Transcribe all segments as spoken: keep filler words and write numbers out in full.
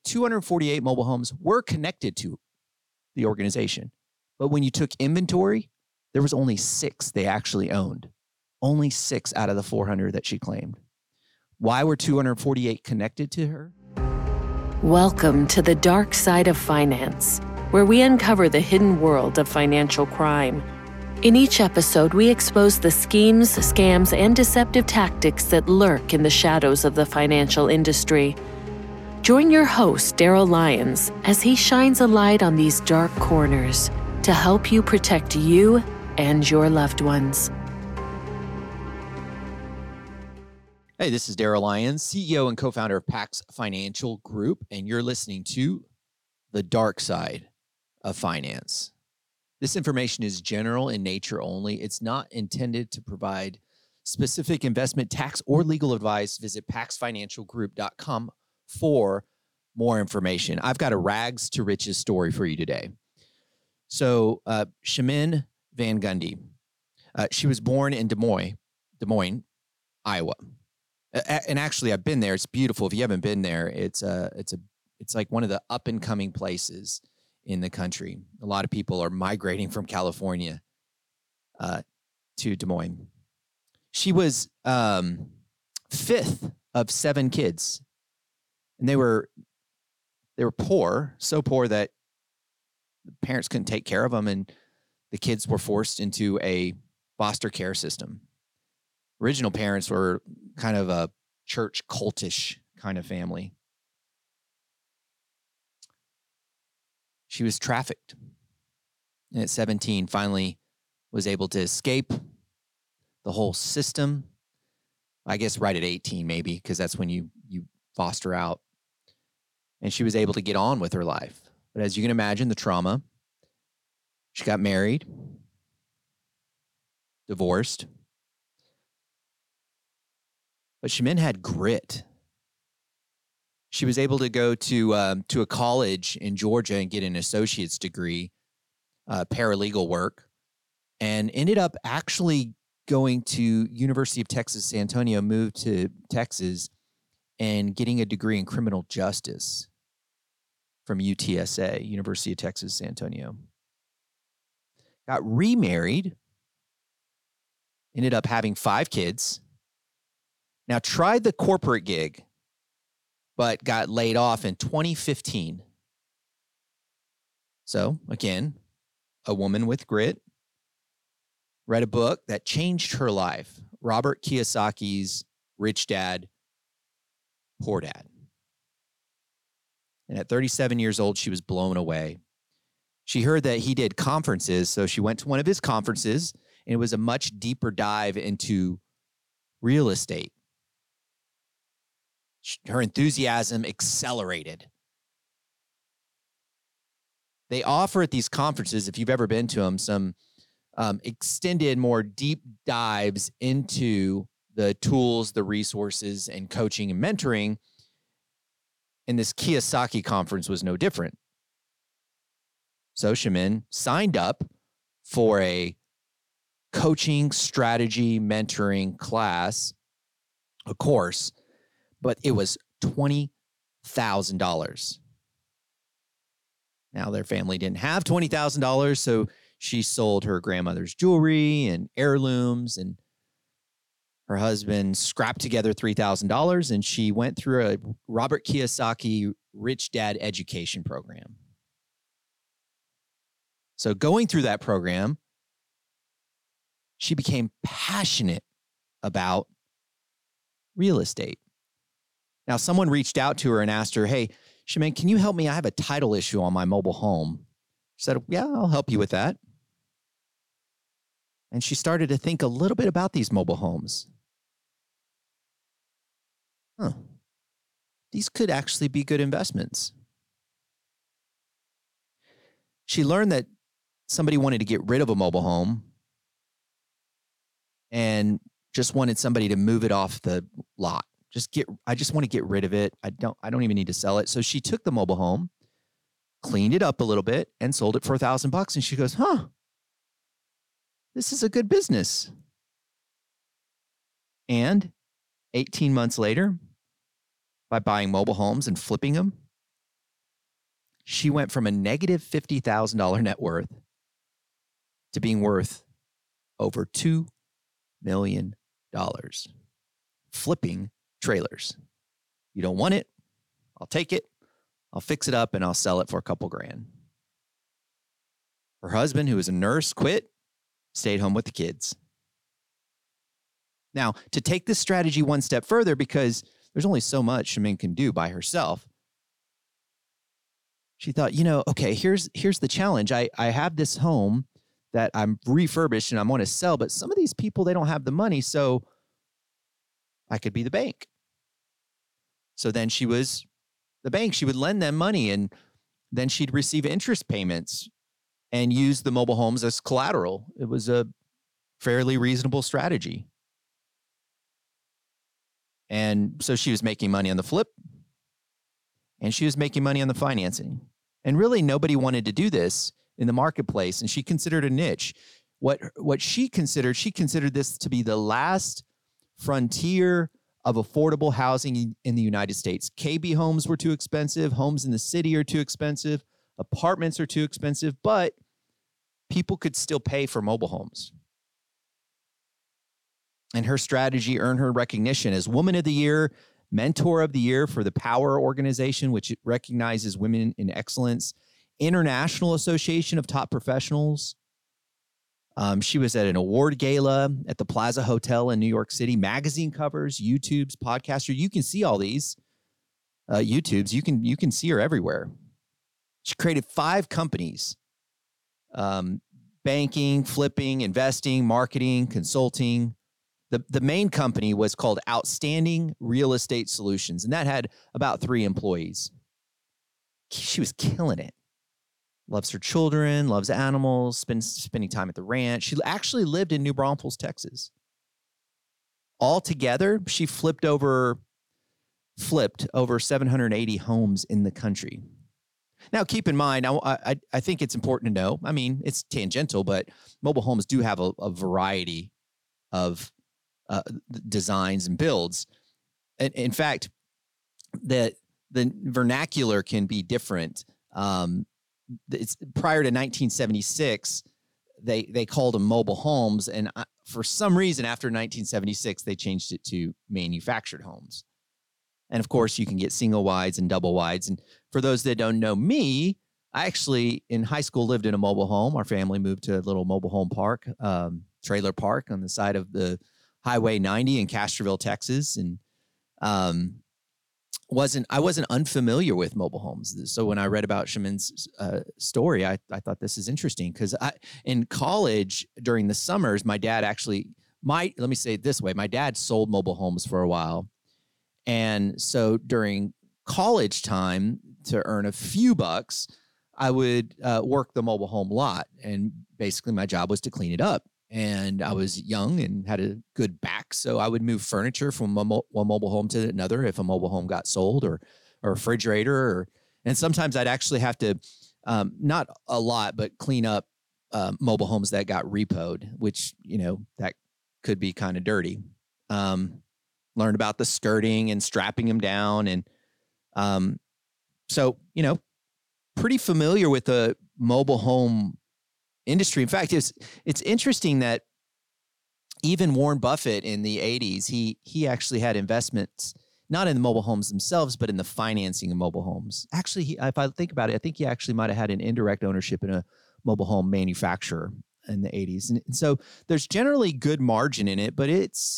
two hundred forty-eight mobile homes were connected to the organization. But when you took inventory, there was only six they actually owned. Only six out of the four hundred that she claimed. Why were two hundred forty-eight connected to her? Welcome to the dark side of finance, where we uncover the hidden world of financial crime. In each episode, we expose the schemes, scams, and deceptive tactics that lurk in the shadows of the financial industry. Join your host, Daryl Lyons, as he shines a light on these dark corners to help you protect you and your loved ones. Hey, this is Daryl Lyons, C E O and co-founder of Pax Financial Group, and you're listening to The Dark Side of Finance. This information is general in nature only. It's not intended to provide specific investment, tax, or legal advice. Visit pax financial group dot com for more information. I've got a rags to riches story for you today. So, uh, Chemin Van Gundy, uh, she was born in Des Moines, Des Moines, Iowa. And actually, I've been there. It's beautiful. If you haven't been there, it's a, it's a, it's like one of the up and coming places in the country. A lot of people are migrating from California uh, to Des Moines. She was um, fifth of seven kids, and they were they were poor, so poor that the parents couldn't take care of them, and the kids were forced into a foster care system. Original parents were kind of a church cultish kind of family. She was trafficked, and at seventeen, finally was able to escape the whole system. I guess right at eighteen, maybe, because that's when you you foster out. And she was able to get on with her life. But as you can imagine, the trauma, she got married, divorced. But Chemin had grit. She was able to go to um, to a college in Georgia and get an associate's degree, uh, paralegal work, and ended up actually going to University of Texas, San Antonio, moved to Texas, and getting a degree in criminal justice from U T S A, University of Texas, San Antonio. Got remarried, ended up having five kids. Now, tried the corporate gig, but got laid off in twenty fifteen. So, again, a woman with grit, read a book that changed her life, Robert Kiyosaki's Rich Dad, Poor Dad. And at thirty-seven years old, she was blown away. She heard that he did conferences, so she went to one of his conferences, and it was a much deeper dive into real estate. Her enthusiasm accelerated. They offer at these conferences, if you've ever been to them, some um, extended, more deep dives into the tools, the resources, and coaching and mentoring. And this Kiyosaki conference was no different. So Chemin signed up for a coaching, strategy, mentoring class, a course, but it was twenty thousand dollars. Now, their family didn't have twenty thousand dollars, so she sold her grandmother's jewelry and heirlooms, and her husband scrapped together three thousand dollars, and she went through a Robert Kiyosaki Rich Dad education program. So going through that program, she became passionate about real estate. Now, someone reached out to her and asked her, hey, Chemin, can you help me? I have a title issue on my mobile home. She said, yeah, I'll help you with that. And she started to think a little bit about these mobile homes. Huh. These could actually be good investments. She learned that somebody wanted to get rid of a mobile home and just wanted somebody to move it off the lot. Just get, I just want to get rid of it. I don't, I don't even need to sell it. So she took the mobile home, cleaned it up a little bit, and sold it for a thousand bucks. And she goes, huh, this is a good business. And eighteen months later, by buying mobile homes and flipping them, she went from a negative fifty thousand dollars net worth to being worth over two million dollars flipping trailers. You don't want it? I'll take it. I'll fix it up and I'll sell it for a couple grand. Her husband, who was a nurse, quit, stayed home with the kids. Now, to take this strategy one step further, because there's only so much Shemin can do by herself, she thought, you know, okay, here's here's the challenge. I, I have this home that I'm refurbished and I want to sell, but some of these people, they don't have the money, so I could be the bank. So then she was the bank. She would lend them money, and then she'd receive interest payments and use the mobile homes as collateral. It was a fairly reasonable strategy. And so she was making money on the flip, and she was making money on the financing. And really, nobody wanted to do this in the marketplace, and she considered a niche. What, what she considered, she considered this to be the last frontier of affordable housing in the United States. K B homes were too expensive. Homes in the city are too expensive. Apartments are too expensive, but people could still pay for mobile homes. And her strategy earned her recognition as Woman of the Year, Mentor of the Year for the Power Organization, which recognizes women in excellence, International Association of Top Professionals. Um, she was at an award gala at the Plaza Hotel in New York City, magazine covers, YouTubes, podcaster. You can see all these uh, YouTubes. You can, you can see her everywhere. She created five companies, um, banking, flipping, investing, marketing, consulting. The, the main company was called Outstanding Real Estate Solutions, and that had about three employees. She was killing it. Loves her children, loves animals, spends spending time at the ranch. She actually lived in New Braunfels, Texas. Altogether, she flipped over, flipped over seven hundred eighty homes in the country. Now, keep in mind, I, I, I think it's important to know, I mean, it's tangential, but mobile homes do have a, a variety of uh, designs and builds. And in fact, the, the vernacular can be different. Um, It's prior to nineteen seventy-six, they they called them mobile homes, and I, for some reason after nineteen seventy-six they changed it to manufactured homes. And of course, you can get single wides and double wides. And for those that don't know me, I actually in high school lived in a mobile home. Our family moved to a little mobile home park, um, trailer park on the side of the Highway ninety in Castroville, Texas, and um, wasn't I wasn't unfamiliar with mobile homes. So when I read about Shemin's uh, story, I, I thought this is interesting because I in college during the summers, my dad actually my let me say it this way, my dad sold mobile homes for a while, and so during college time to earn a few bucks, I would uh, work the mobile home lot, and basically my job was to clean it up. And I was young and had a good back, so I would move furniture from one, mo- one mobile home to another if a mobile home got sold, or, or a refrigerator. Or, and sometimes I'd actually have to, um, not a lot, but clean up uh, mobile homes that got repoed, which, you know, that could be kind of dirty. Um, learned about the skirting and strapping them down. And um, so, you know, pretty familiar with the mobile home industry. In fact, it's it's interesting that even Warren Buffett in the eighties, he he actually had investments not in the mobile homes themselves, but in the financing of mobile homes. Actually, he, if I think about it, I think he actually might have had an indirect ownership in a mobile home manufacturer in the eighties. And, and so there's generally good margin in it, but it's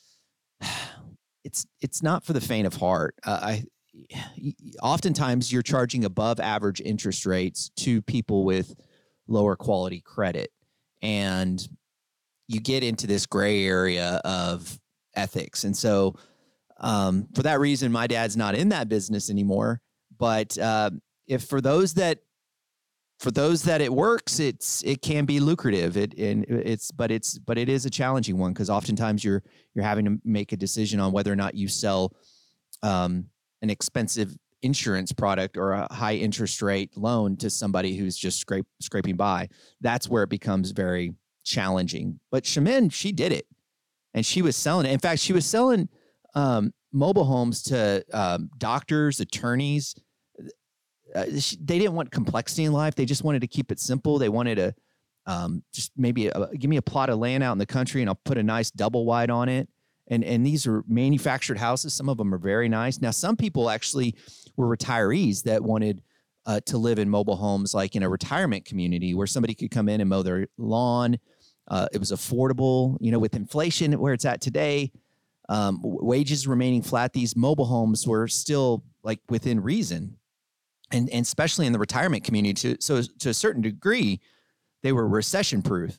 it's it's not for the faint of heart. Uh, I oftentimes you're charging above average interest rates to people with lower quality credit, and you get into this gray area of ethics. And so um, for that reason, my dad's not in that business anymore. But uh, if for those that for those that it works, it's it can be lucrative. It and it's but it's but it is a challenging one, because oftentimes you're you're having to make a decision on whether or not you sell um, an expensive insurance product or a high interest rate loan to somebody who's just scrape, scraping by. That's where it becomes very challenging. But Shemin, she did it, and she was selling it. In fact, she was selling um, mobile homes to um, doctors, attorneys. uh, she, they didn't want complexity in life. They just wanted to keep it simple. They wanted to um, just maybe a, give me a plot of land out in the country and I'll put a nice double wide on it. And, and these are manufactured houses. Some of them are very nice. Now, some people actually were retirees that wanted uh, to live in mobile homes, like in a retirement community where somebody could come in and mow their lawn. Uh, it was affordable, you know, with inflation where it's at today, um, wages remaining flat. These mobile homes were still like within reason. And, and especially in the retirement community, to, so to a certain degree, they were recession proof.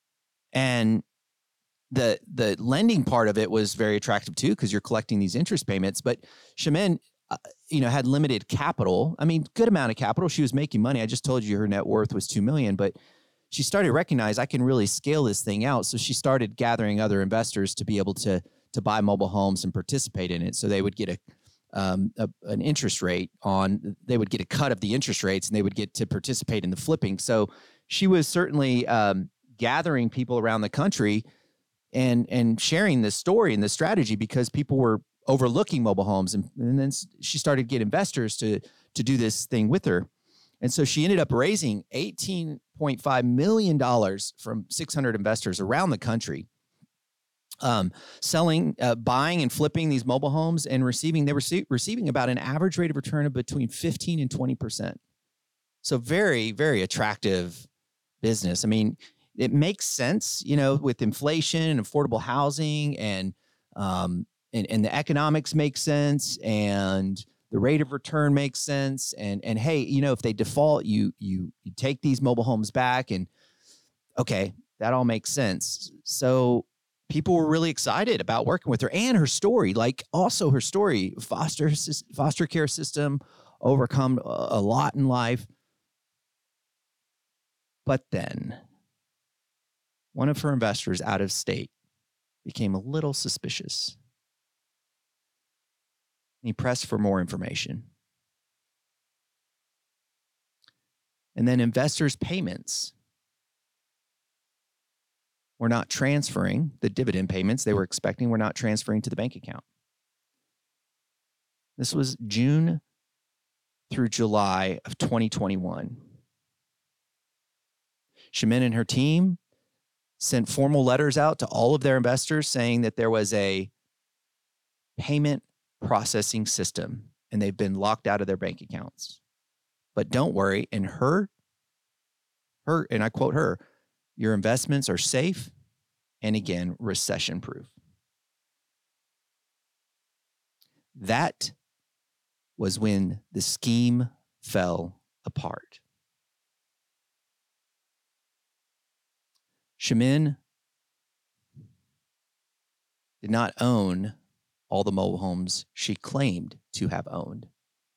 And the the lending part of it was very attractive too, because you're collecting these interest payments. But Shemin, uh, you know, had limited capital. I mean, good amount of capital. She was making money. I just told you her net worth was two million dollars, but she started to recognize I can really scale this thing out. So she started gathering other investors to be able to to buy mobile homes and participate in it. So they would get a Um, a, an interest rate on, they would get a cut of the interest rates and they would get to participate in the flipping. So she was certainly um, gathering people around the country and and sharing this story and this strategy because people were overlooking mobile homes. And, and then she started to get investors to, to do this thing with her. And so she ended up raising eighteen point five million dollars from six hundred investors around the country. Um, selling, uh, buying and flipping these mobile homes and receiving, they were rece- receiving about an average rate of return of between fifteen and twenty percent. So very, very attractive business. I mean, it makes sense, you know, with inflation and affordable housing and, um, and, and the economics make sense and the rate of return makes sense. And, and hey, you know, if they default, you, you, you take these mobile homes back and okay, that all makes sense. So people were really excited about working with her and her story, like also her story, foster, foster care system, overcome a lot in life. But then one of her investors out of state became a little suspicious. He pressed for more information. And then investors' payments were not transferring, the dividend payments they were expecting were not transferring to the bank account. This was June through July of twenty twenty-one. Shemin and her team sent formal letters out to all of their investors saying that there was a payment processing system and they've been locked out of their bank accounts. But don't worry, and her, her, and I quote her, your investments are safe and again, recession proof. That was when the scheme fell apart. Shemin did not own all the mobile homes she claimed to have owned.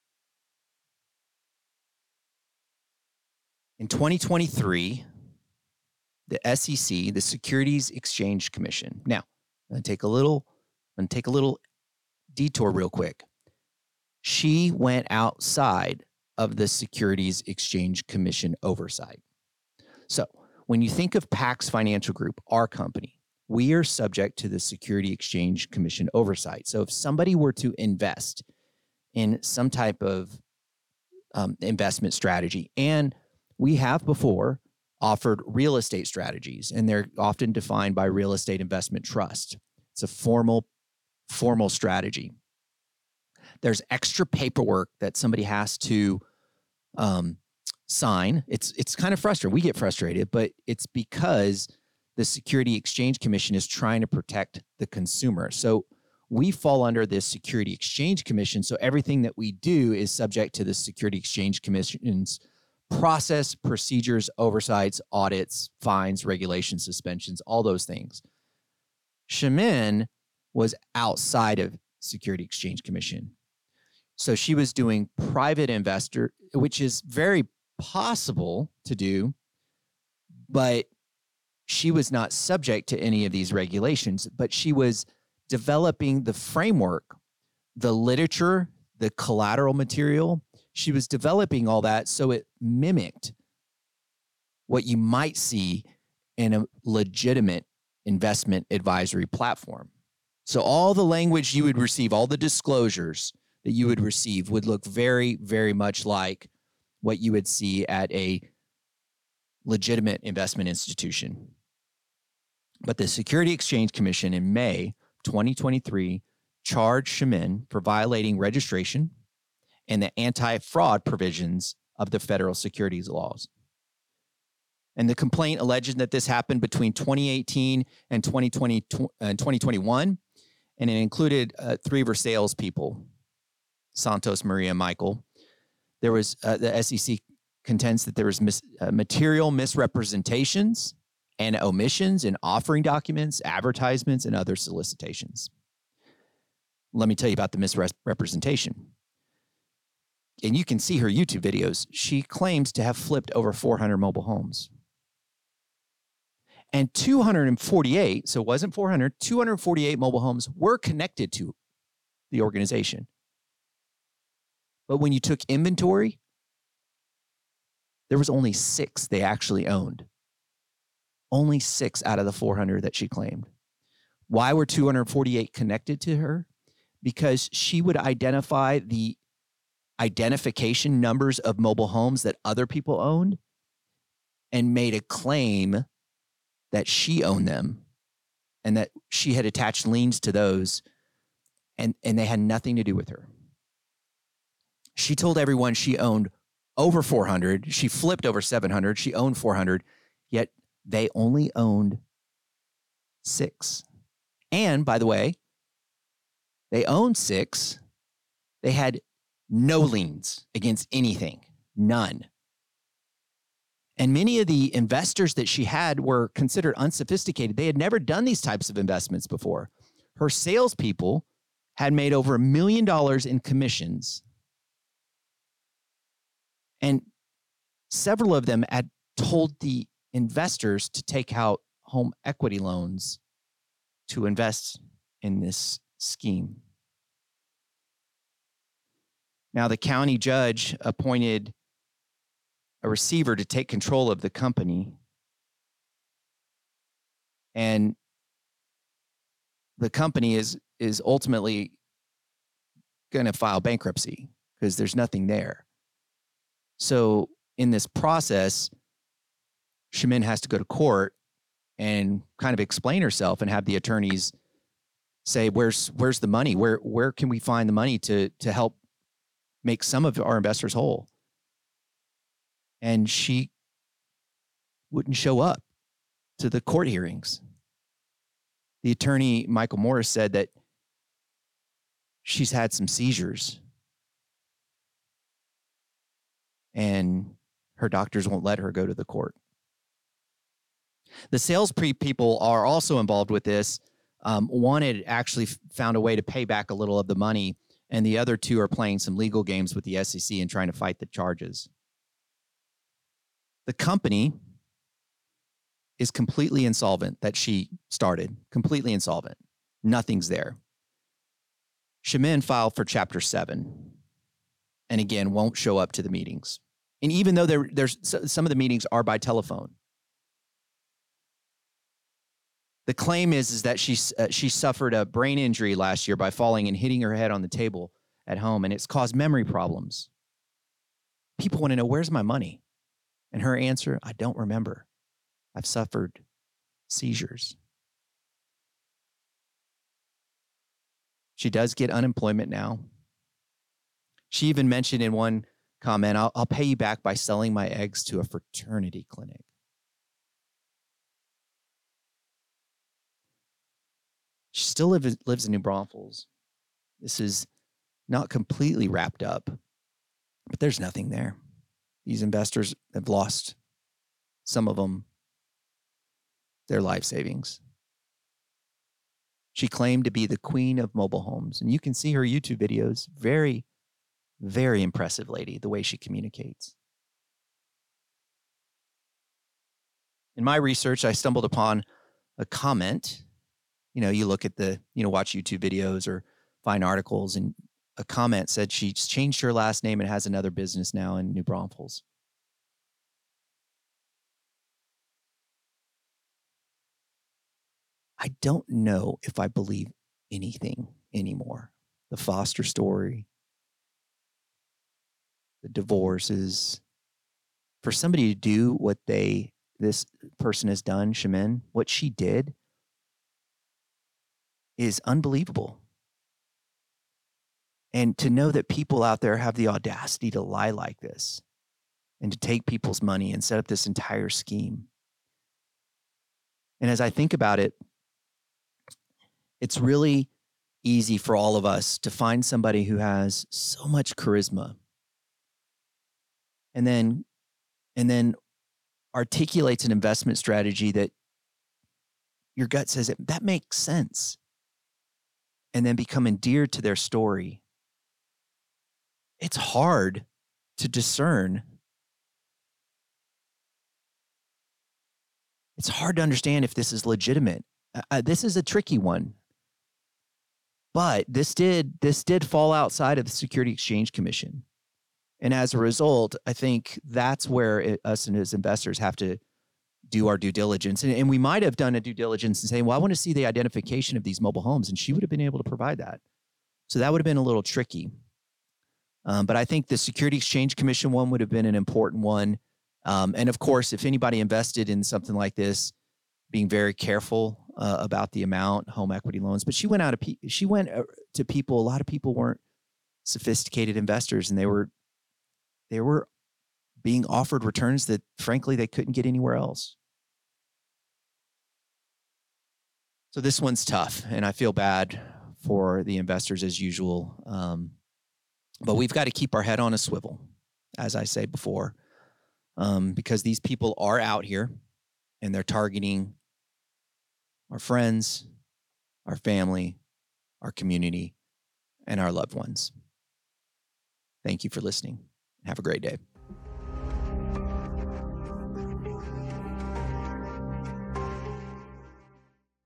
In twenty twenty-three, the S E C, the Securities Exchange Commission. Now, I'm going to take a little, I'm going to take a little detour real quick. She went outside of the Securities Exchange Commission oversight. So, when you think of Pax Financial Group, our company, we are subject to the Security Exchange Commission oversight. So, if somebody were to invest in some type of um, investment strategy, and we have before offered real estate strategies, and they're often defined by real estate investment trust. It's a formal, formal strategy. There's extra paperwork that somebody has to um, sign. It's it's kind of frustrating. We get frustrated, but it's because the Security Exchange Commission is trying to protect the consumer. So we fall under this Security Exchange Commission. So everything that we do is subject to the Security Exchange Commission's process, procedures, oversights, audits, fines, regulations, suspensions, all those things. Shemin was outside of Security Exchange Commission. So she was doing private investor, which is very possible to do, but she was not subject to any of these regulations, but she was developing the framework, the literature, the collateral material. She was developing all that so it mimicked what you might see in a legitimate investment advisory platform. So all the language you would receive, all the disclosures that you would receive would look very, very much like what you would see at a legitimate investment institution. But the Security Exchange Commission in May twenty twenty-three charged Chemin for violating registration and the anti-fraud provisions of the federal securities laws. And the complaint alleged that this happened between twenty eighteen and twenty twenty and twenty twenty-one, and it included uh, three of her salespeople, Santos, Maria, and Michael. There was uh, the S E C contends that there was mis- uh, material misrepresentations and omissions in offering documents, advertisements, and other solicitations. Let me tell you about the misrepresentation. And you can see her YouTube videos. She claims to have flipped over four hundred mobile homes. And two hundred forty-eight, so it wasn't four hundred, two hundred forty-eight mobile homes were connected to the organization. But when you took inventory, there was only six they actually owned. Only six out of the four hundred that she claimed. Why were two hundred forty-eight connected to her? Because she would identify the identification numbers of mobile homes that other people owned and made a claim that she owned them and that she had attached liens to those, and, and they had nothing to do with her. She told everyone she owned over four hundred. She flipped over seven hundred. She owned four hundred, yet they only owned six. And by the way, they owned six. They had no liens against anything, none. And many of the investors that she had were considered unsophisticated. They had never done these types of investments before. Her salespeople had made over a million dollars in commissions. And several of them had told the investors to take out home equity loans to invest in this scheme. Now, the county judge appointed a receiver to take control of the company. And the company is, is ultimately going to file bankruptcy because there's nothing there. So in this process, Chemin has to go to court and kind of explain herself and have the attorneys say, where's where's the money? Where where can we find the money to to help make some of our investors whole? And she wouldn't show up to the court hearings. The attorney, Michael Morris, said that she's had some seizures and her doctors won't let her go to the court. The sales pre people are also involved with this. Um, one had actually found a way to pay back a little of the money, and the other two are playing some legal games with the S E C and trying to fight the charges. The company is completely insolvent that she started, completely insolvent. Nothing's there. Chemin filed for Chapter seven, and again, won't show up to the meetings. And even though there, there's some of the meetings are by telephone, the claim is, is that she, uh, she suffered a brain injury last year by falling and hitting her head on the table at home, and it's caused memory problems. People want to know, where's my money? And her answer, I don't remember. I've suffered seizures. She does get unemployment now. She even mentioned in one comment, I'll, I'll pay you back by selling my eggs to a fraternity clinic. She still live, lives in New Braunfels. This is not completely wrapped up, but there's nothing there. These investors have lost, some of them, their life savings. She claimed to be the queen of mobile homes, and you can see her YouTube videos. Very, very impressive lady, the way she communicates. In my research, I stumbled upon a comment. You know, you look at the, you know, watch YouTube videos or find articles, and a comment said she's changed her last name and has another business now in New Braunfels. I don't know if I believe anything anymore. The Foster story, the divorces, for somebody to do what they, this person has done, Shemin, what she did is unbelievable. And to know that people out there have the audacity to lie like this and to take people's money and set up this entire scheme. And as I think about it, it's really easy for all of us to find somebody who has so much charisma and then and then articulates an investment strategy that your gut says that makes sense, and then become endeared to their story. It's hard to discern. It's hard to understand if this is legitimate. Uh, this is a tricky one. But this did this did fall outside of the Security Exchange Commission. And as a result, I think that's where it, us and as investors have to do our due diligence. And, and we might have done a due diligence and saying, well, I want to see the identification of these mobile homes. And she would have been able to provide that. So that would have been a little tricky. Um, but I think the Security Exchange Commission one would have been an important one. Um, and of course, if anybody invested in something like this, being very careful uh, about the amount, home equity loans. But she went out of pe- she went to people. A lot of people weren't sophisticated investors, and they were they were being offered returns that, frankly, they couldn't get anywhere else. So this one's tough, and I feel bad for the investors as usual. Um, but we've got to keep our head on a swivel, as I say before, um, because these people are out here, and they're targeting our friends, our family, our community, and our loved ones. Thank you for listening. Have a great day.